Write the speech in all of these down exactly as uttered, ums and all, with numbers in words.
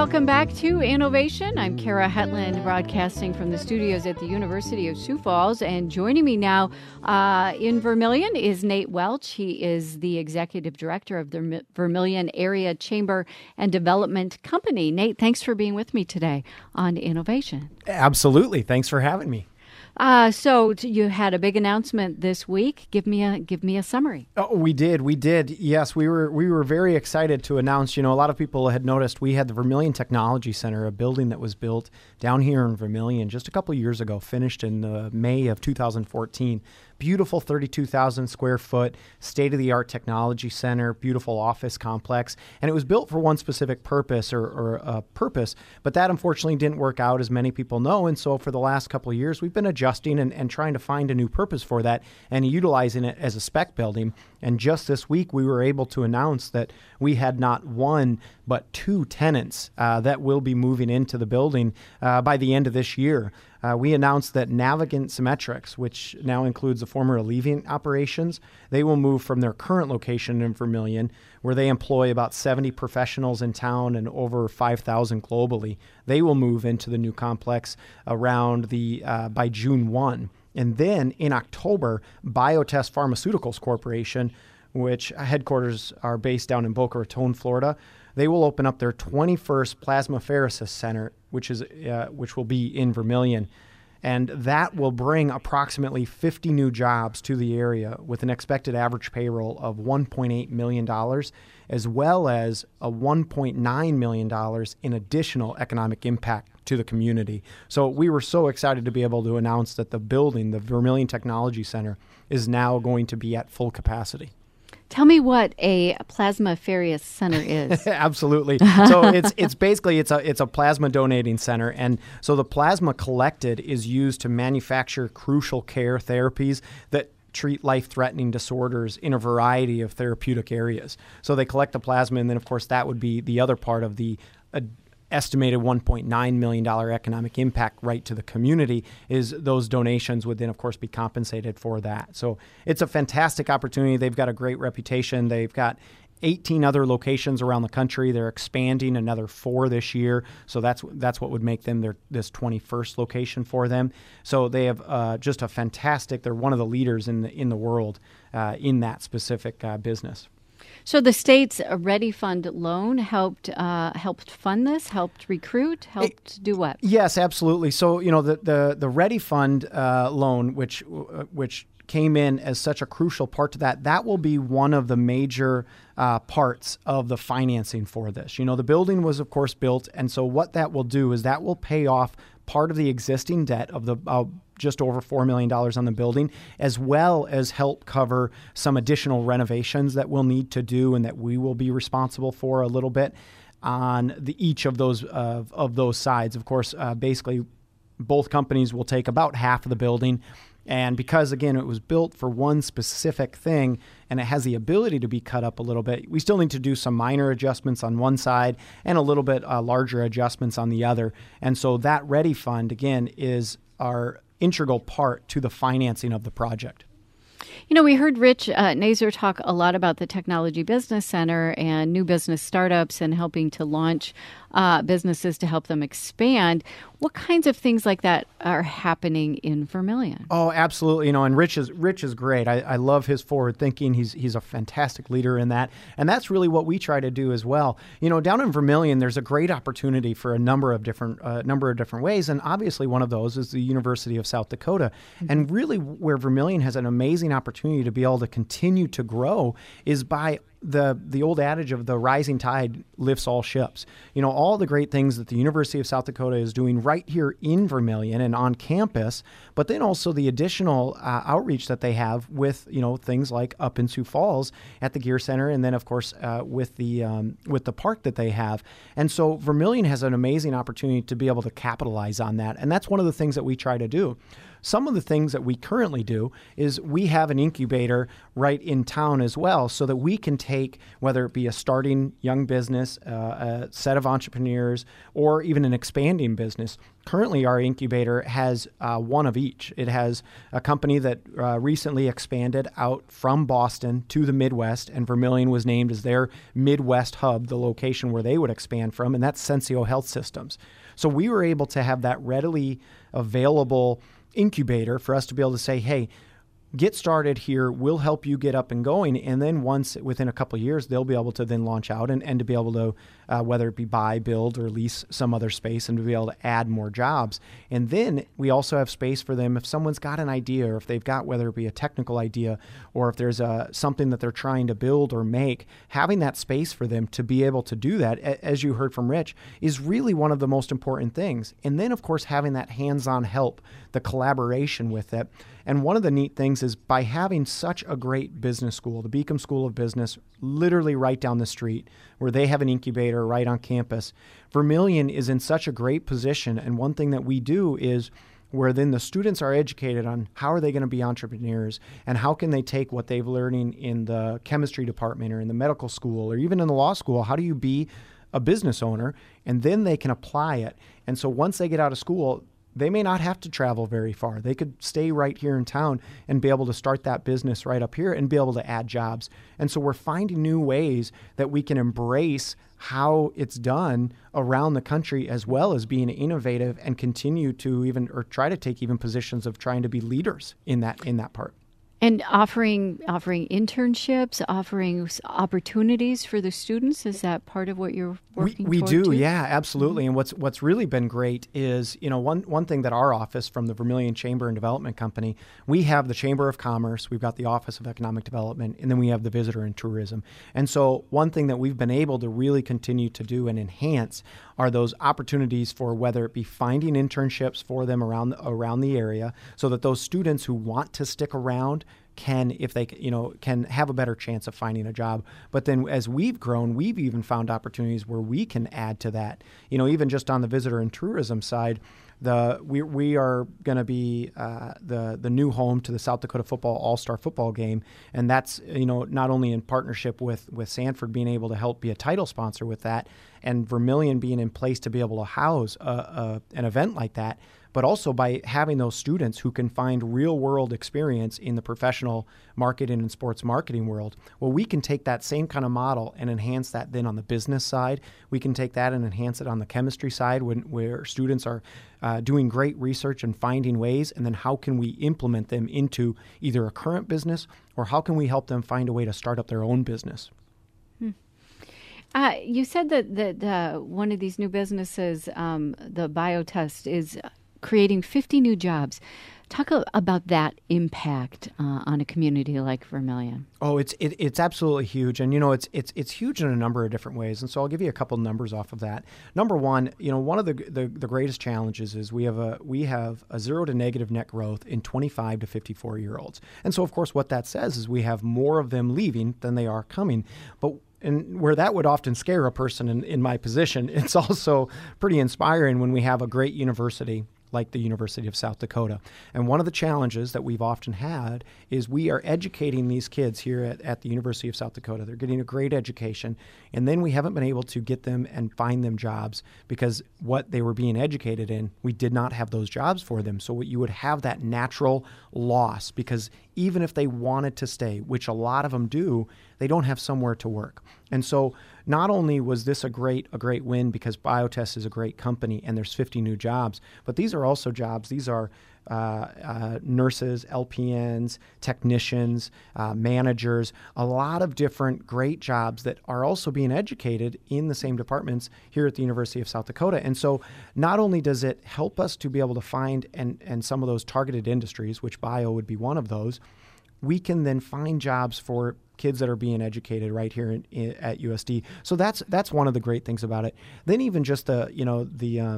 welcome back to Innovation. I'm Kara Hetland, broadcasting from the studios at the University of Sioux Falls. And joining me now uh, in Vermilion is Nate Welch. He is the executive director of the Vermilion Area Chamber and Development Company. Nate, thanks for being with me today on Innovation. Absolutely. Thanks for having me. Uh, so t- you had a big announcement this week. Give me a give me a summary. Oh, we did. We did. Yes, we were we were very excited to announce, you know, a lot of people had noticed we had the Vermilion Technology Center, a building that was built down here in Vermilion just a couple of years ago, finished in uh, May of two thousand fourteen. Beautiful thirty-two thousand square foot state-of-the-art technology center, beautiful office complex. And it was built for one specific purpose or, or uh, purpose, but that unfortunately didn't work out, as many people know. And so for the last couple of years, we've been adjusting and, and trying to find a new purpose for that and utilizing it as a spec building. And just this week, we were able to announce that we had not one, but two tenants uh, that will be moving into the building uh, by the end of this year. Uh, we announced that Navigant Symmetrics, which now includes the former Alleviant operations, they will move from their current location in Vermilion, where they employ about seventy professionals in town and over five thousand globally. They will move into the new complex around the uh, by June first. And then in October, Biotest Pharmaceuticals Corporation, which headquarters are based down in Boca Raton, Florida, they will open up their twenty-first plasmapheresis center, which is uh, which will be in Vermilion. And that will bring approximately fifty new jobs to the area with an expected average payroll of one point eight million dollars, as well as a one point nine million dollars in additional economic impact to the community. So we were so excited to be able to announce that the building, the Vermilion Technology Center, is now going to be at full capacity. Tell me what a plasmapheresis center is. Absolutely. So it's it's basically it's a it's a plasma donating center, and so the plasma collected is used to manufacture crucial care therapies that treat life-threatening disorders in a variety of therapeutic areas. So they collect the plasma, and then of course that would be the other part of the uh, estimated one point nine million dollars economic impact right to the community is those donations would then, of course, be compensated for that. So it's a fantastic opportunity. They've got a great reputation. They've got eighteen other locations around the country. They're expanding another four this year. So that's that's what would make them their this twenty-first location for them. So they have uh, just a fantastic, they're one of the leaders in the, in the world uh, in that specific uh, business. So the state's Ready Fund loan helped uh, helped fund this, helped recruit, helped it, do what? Yes, absolutely. So you know the the the Ready Fund uh, loan, which uh, which came in as such a crucial part to that, that will be one of the major uh, parts of the financing for this. You know, the building was of course built, and so what that will do is that will pay off part of the existing debt of the uh, just over four million dollars on the building, as well as help cover some additional renovations that we'll need to do and that we will be responsible for a little bit on the each of those uh, of those sides. Of course, uh, basically, both companies will take about half of the building. And because, again, it was built for one specific thing and it has the ability to be cut up a little bit, we still need to do some minor adjustments on one side and a little bit uh, larger adjustments on the other. And so that Ready Fund, again, is our integral part to the financing of the project. You know, we heard Rich uh, Nazer talk a lot about the Technology Business Center and new business startups and helping to launch uh, businesses to help them expand. What kinds of things like that are happening in Vermilion? Oh, absolutely. You know, and Rich is Rich is great. I, I love his forward thinking. He's he's a fantastic leader in that. And that's really what we try to do as well. You know, down in Vermilion, there's a great opportunity for a number of different uh, number of different ways. And obviously one of those is the University of South Dakota. Mm-hmm. And really where Vermilion has an amazing opportunity to be able to continue to grow is by the the old adage of the rising tide lifts all ships. You know, all the great things that the University of South Dakota is doing right here in Vermilion and on campus, but then also the additional uh, outreach that they have with, you know, things like up in Sioux Falls at the Gear Center, and then of course uh, with the um, with the park that they have. And so Vermilion has an amazing opportunity to be able to capitalize on that, and that's one of the things that we try to do. some of the things that we currently do is we have an incubator right in town as well, so that we can take, whether it be a starting young business, uh, a set of entrepreneurs, or even an expanding business. Currently, our incubator has uh, one of each. It has a company that uh, recently expanded out from Boston to the Midwest, and Vermilion was named as their Midwest hub, the location where they would expand from, and that's Sensio Health Systems. So we were able to have that readily available incubator for us to be able to say, hey, get started here, we'll help you get up and going. And then once, within a couple of years, they'll be able to then launch out and, and to be able to, uh, whether it be buy, build, or lease some other space, and to be able to add more jobs. And then we also have space for them if someone's got an idea, or if they've got, whether it be a technical idea, or if there's a, something that they're trying to build or make, having that space for them to be able to do that, as you heard from Rich, is really one of the most important things. And then, of course, having that hands-on help, the collaboration with it. And one of the neat things is by having such a great business school, the Beacom School of Business, literally right down the street, where they have an incubator right on campus, Vermilion is in such a great position. And one thing that we do is where then the students are educated on how are they going to be entrepreneurs, and how can they take what they've learning in the chemistry department or in the medical school or even in the law school. How do you be a business owner? And then they can apply it. And so once they get out of school, they may not have to travel very far. They could stay right here in town and be able to start that business right up here and be able to add jobs. And so we're finding new ways that we can embrace how it's done around the country, as well as being innovative and continue to even, or try to take even positions of trying to be leaders in that, in that part. And offering offering internships, offering opportunities for the students, is that part of what you're working we, we toward do, too? yeah, absolutely. Mm-hmm. And what's what's really been great is, you know, one one thing that our office from the Vermilion Chamber and Development Company, we have the Chamber of Commerce, we've got the Office of Economic Development, and then we have the Visitor and Tourism. And so one thing that we've been able to really continue to do and enhance are those opportunities for, whether it be finding internships for them around around the area, so that those students who want to stick around can, if they, you know, can have a better chance of finding a job. But then as we've grown, we've even found opportunities where we can add to that. You know, even just on the Visitor and Tourism side, the we we are going to be uh, the the new home to the South Dakota Football All-Star Football Game, and that's, you know, not only in partnership with with Sanford being able to help be a title sponsor with that, and Vermilion being in place to be able to house a, a, an event like that, but also by having those students who can find real-world experience in the professional marketing and sports marketing world. Well, we can take that same kind of model and enhance that then on the business side. We can take that and enhance it on the chemistry side, when where students are uh, doing great research and finding ways, and then how can we implement them into either a current business, or how can we help them find a way to start up their own business? Hmm. Uh, you said that, that uh, one of these new businesses, um, the BioTest, is creating fifty new jobs. Talk a, about that impact uh, on a community like Vermilion. Oh, it's it, it's absolutely huge, and you know it's it's it's huge in a number of different ways. And so I'll give you a couple numbers off of that. Number one, you know, one of the, the the greatest challenges is we have a we have a zero to negative net growth in twenty-five to fifty-four year olds. And so of course what that says is we have more of them leaving than they are coming. But and where that would often scare a person in, in my position, it's also pretty inspiring when we have a great university like the University of South Dakota. And one of the challenges that we've often had is we are educating these kids here at, at the University of South Dakota. They're getting a great education, and then we haven't been able to get them and find them jobs because what they were being educated in, we did not have those jobs for them. So you would have that natural loss, because even if they wanted to stay, which a lot of them do, they don't have somewhere to work. And so not only was this a great a great win because BioTest is a great company and there's fifty new jobs, but these are also jobs. These are uh, uh, nurses, L P Ns, technicians, uh, managers, a lot of different great jobs that are also being educated in the same departments here at the University of South Dakota. And so not only does it help us to be able to find and, and some of those targeted industries, which bio would be one of those, we can then find jobs for kids that are being educated right here in, in, at U S D. So that's that's one of the great things about it. Then even just the you know the um,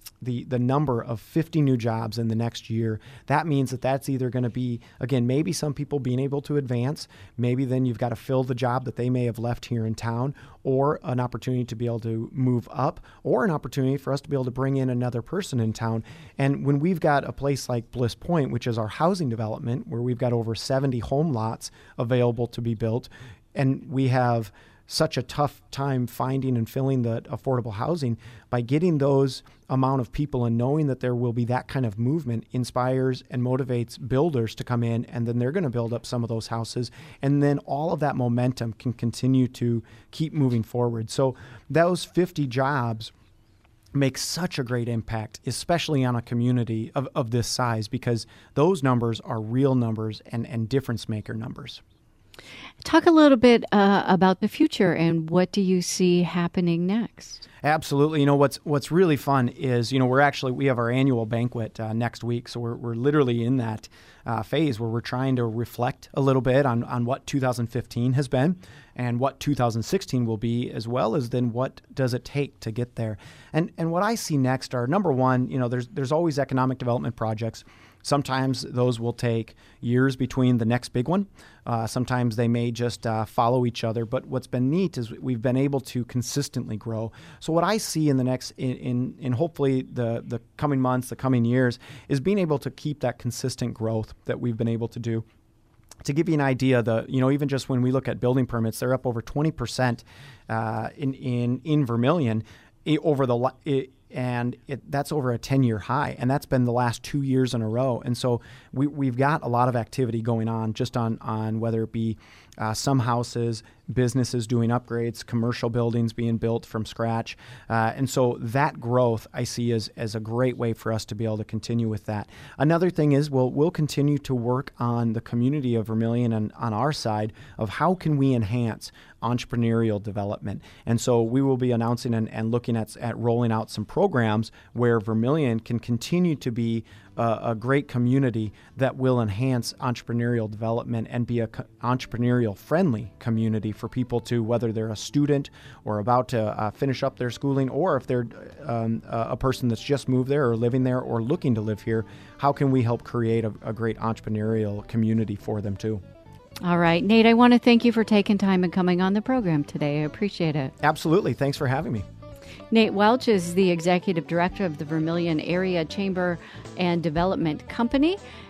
the the number of fifty new jobs in the next year, that means that that's either going to be, again, maybe some people being able to advance, maybe then you've got to fill the job that they may have left here in town, or an opportunity to be able to move up, or an opportunity for us to be able to bring in another person in town. And when we've got a place like Bliss Point, which is our housing development, where we've got over seventy home lots available to be built, and we have such a tough time finding and filling the affordable housing, by getting those amount of people and knowing that there will be that kind of movement inspires and motivates builders to come in, and then they're going to build up some of those houses, and then all of that momentum can continue to keep moving forward. So those fifty jobs make such a great impact, especially on a community of, of this size, because those numbers are real numbers and, and difference maker numbers. Talk a little bit uh, about the future and what do you see happening next? Absolutely. You know, what's what's really fun is, you know, we're actually, we have our annual banquet uh, next week. So we're, we're literally in that uh, phase where we're trying to reflect a little bit on, on what two thousand fifteen has been and what two thousand sixteen will be, as well as then what does it take to get there. And and what I see next are, number one, you know, there's there's always economic development projects. Sometimes those will take years between the next big one. Uh, sometimes they may just uh, follow each other. But what's been neat is we've been able to consistently grow. So what I see in the next, in, in, in hopefully the, the coming months, the coming years, is being able to keep that consistent growth that we've been able to do. To give you an idea, the you know even just when we look at building permits, they're up over twenty percent uh, in, in, in Vermilion over the it, and it, that's over a ten-year high, and that's been the last two years in a row. And so we, we've got a lot of activity going on just on, on whether it be uh, some houses, businesses doing upgrades, commercial buildings being built from scratch. Uh, and so that growth I see as, as a great way for us to be able to continue with that. Another thing is we'll, we'll continue to work on the community of Vermilion and on our side of how can we enhance entrepreneurial development. And so we will be announcing and, and looking at, at rolling out some programs where Vermilion can continue to be a, a great community that will enhance entrepreneurial development and be a co- entrepreneurial friendly community for people to, whether they're a student or about to uh, finish up their schooling, or if they're um, a person that's just moved there or living there or looking to live here, how can we help create a, a great entrepreneurial community for them too? All right, Nate, I want to thank you for taking time and coming on the program today. I appreciate it. Absolutely. Thanks for having me. Nate Welch is the Executive Director of the Vermilion Area Chamber and Development Company.